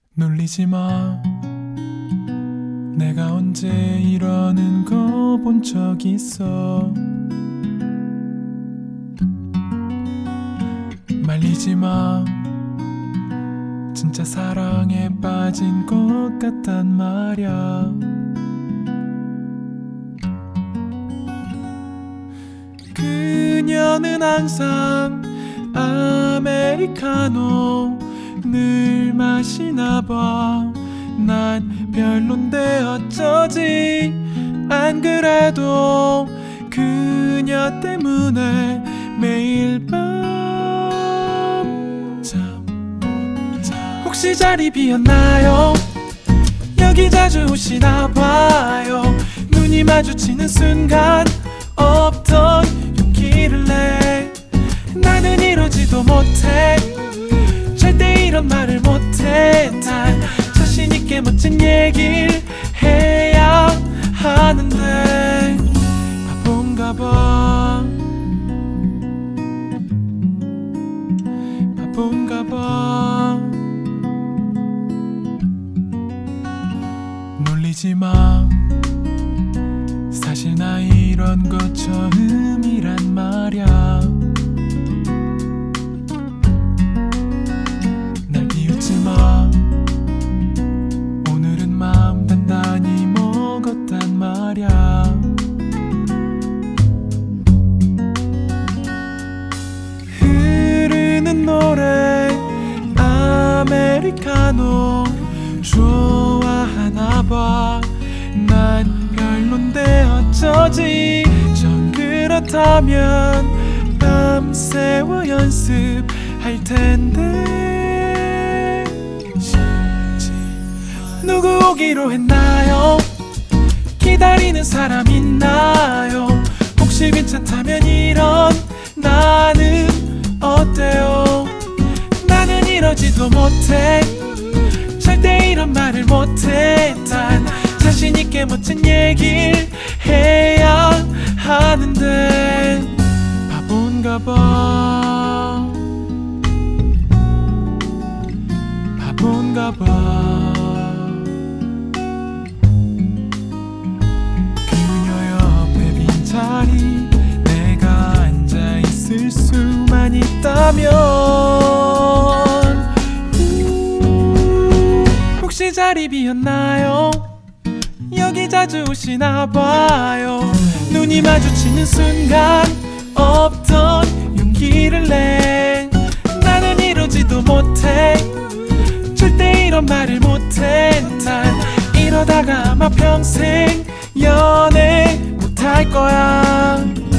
놀리지 마. 내가 언제 이러는 거 본 적 있어. 말리지 마. 진짜 사랑에 빠진 것 같단 말야. 그녀는 항상 아메리카노 늘 마시나 봐. 난 별론데 어쩌지. 안 그래도 그녀 때문에 매일 밤 잠 못 자. 혹시 자리 비었나요? 여기 자주 오시나 봐요. 눈이 마주치는 순간 없던 용기를 내. 나는 이러지도 못해. 절대 이런 말을 못해. 난 자신있게 멋진 얘기를 해야 하는데 바본가 봐. 바본가 봐. 놀리지 마. 사실 나 이런 거 처음이란 말야. 날 비웃지 마. 오늘은 마음 단단히 먹었단 말야. 흐르는 노래 아메리카노 좋아하나 봐. 난 별론데 어쩌지. 전 그렇다면 밤새워 연습할 텐데. 누구 오기로 했나요? 기다리는 사람 있나요? 혹시 괜찮다면 이런 나는 어때요? 나는 이러지도 못해. 절대 이런 말을 못해. 단 자신있게 멋진 얘기를 해야 하는데 바본가 봐. 바본가 봐. 자리 내가 앉아있을 수만 있다면. 혹시 자리 비었나요? 여기 자주 오시나 봐요. 눈이 마주치는 순간 없던 용기를 내. 나는 이러지도 못해. 절대 이런 말을 못해. 단 이러다가 아마 평생 연애 할 거야.